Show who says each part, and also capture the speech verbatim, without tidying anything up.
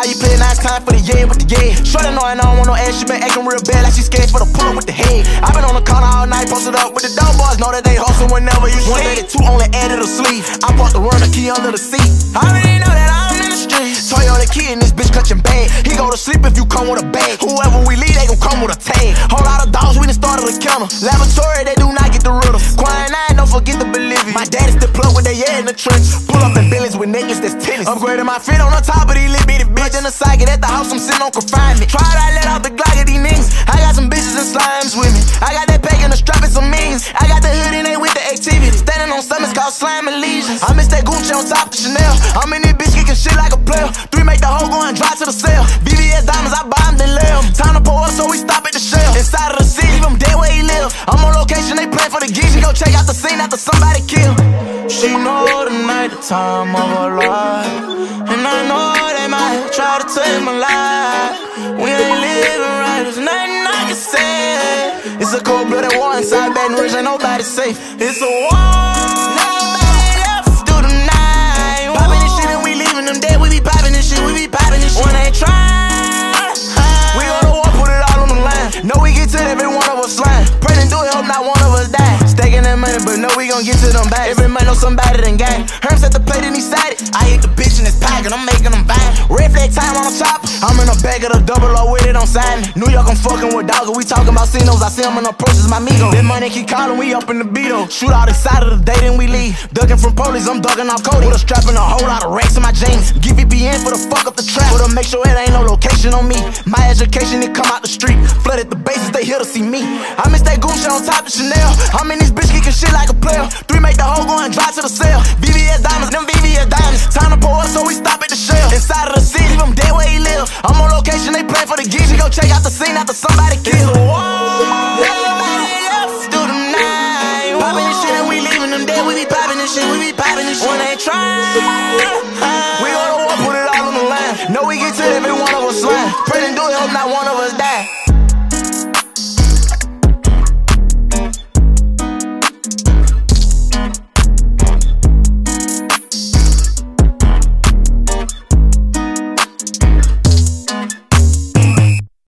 Speaker 1: how you play, now it's time for the yeah with the yeah. Shorty know I don't want no ass, she been acting real bad like she scared for the pull up with the head. I been on the corner all night, posted up with the dope boys, know that they hustle whenever you see. one eighty-two only added a sleeve. I bought the run, the key under the seat. I already know that I'm in the streets. Toyota kid and this bitch clutching bag. He go to sleep if you come with a bag. Whoever we leave, they gon' come with a tag. Whole lot of dogs, we done started a counter. Laboratory, they do not get the riddle. Quiet nine, don't forget the Bolivia. My daddy's the plug with they yeah in the trench. Pull up in billions with niggas that's tennis. Upgrading my fit on the top of these little bitty bitch. In the socket at the house, I'm sitting on confinement. Try to let out the Glock of these niggas. I got some bitches and slimes with me. I got that pack and the strap and some means. I got the hood and they with the activity. Standing on something called slime allegiance. I miss that Gucci on top of Chanel. I'm in this bitch kicking shit like a player. Three make the hoe go and drive to the cell. V V S diamonds, I buy them, then lay them. Time to pull up, so we stop at the shell. Inside of the city, leave them dead where he live. I'm on location, they play for the gigs. She go check out the scene after somebody kill. She know tonight the time of her life, and I know they might try to take my life. We ain't living right, there's nothing I can say. It's a cold-blooded war inside Baton Rouge, ain't nobody safe. It's a war, nobody left through the night. Popping this shit and we leaving them dead. We be popping this shit, we be popping this shit. When they try, we go to war, put it all on the line. Know we get to every one of us lying. Pray and do it, hope not one of us die. Staking that money, but know we gon' get to them back. Every man know somebody done gang. Herms at the plate and he sighted. I hit the bitch in his pocket, I'm making them bang. Red flag time on the top. I'm in the back of the double O with it on sign. New York, I'm fucking with dogs. We talking about Cinos. I see them in the approaches, my migo. That money keep calling, we up in the beetle. Shoot out inside of the day, then we leave. Ducking from police, I'm ducking off Cody. With a strap and a whole lot of racks in my jeans. Give it be in for the fuck up the trap. For to make sure it ain't no location on me. My education, it come out the street. Flooded the bases, they here to see me. I miss that Gucci on top of Chanel. I'm in this bitch kicking shit like a player. Three make the hoe go and drive to the cell. V V S diamonds, them V V S diamonds. Time to pull up, so we stop at the shell. Inside of the city, leave them dead where he live. I'm on location, they play for the gigs. You go check out the scene after somebody kill. It's a war, nobody left through the night. Popping this shit and we leaving them dead. We be popping this shit, we be popping this shit. When they try, we go to war, put it all on the line. Know we get to every one of us lying. Pray and do it, hope not one of us